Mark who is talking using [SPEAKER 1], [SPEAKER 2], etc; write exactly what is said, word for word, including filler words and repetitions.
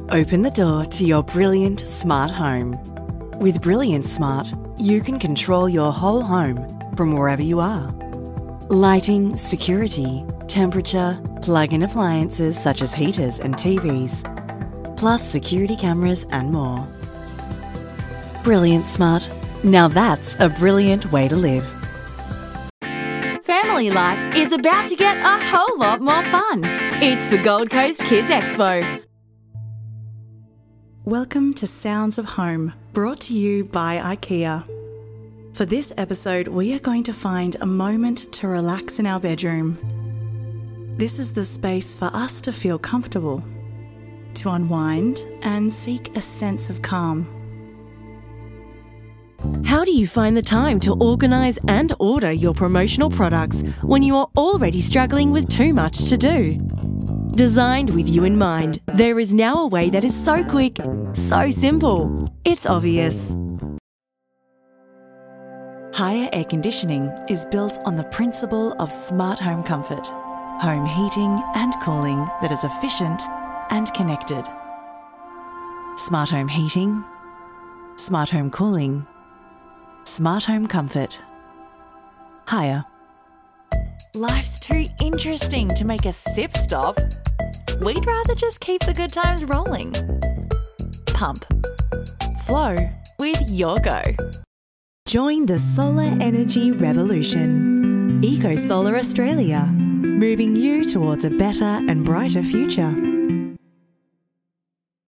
[SPEAKER 1] Open the door to your brilliant smart home. With Brilliant Smart, you can control your whole home from wherever you are. Lighting, security, temperature, plug-in appliances such as heaters and T Vs, plus security cameras and more. Brilliant Smart. Now that's a brilliant way to live.
[SPEAKER 2] Family life is about to get a whole lot more fun. It's the Gold Coast Kids Expo.
[SPEAKER 3] Welcome to Sounds of Home, brought to you by IKEA. For this episode, we are going to find a moment to relax in our bedroom. This is the space for us to feel comfortable, to unwind and seek a sense of calm.
[SPEAKER 2] How do you find the time to organise and order your promotional products when you are already struggling with too much to do? Designed with you in mind, there is now a way that is so quick, so simple. It's obvious.
[SPEAKER 1] Haya Air Conditioning is built on the principle of smart home comfort, home heating and cooling that is efficient and connected. Smart home heating, smart home cooling, smart home comfort. Haya. Life's too interesting to make a sip stop. We'd rather just keep the good times rolling. Pump. Flow with Yorgo. Join the solar energy revolution. EcoSolar Australia, moving you towards a better and brighter future.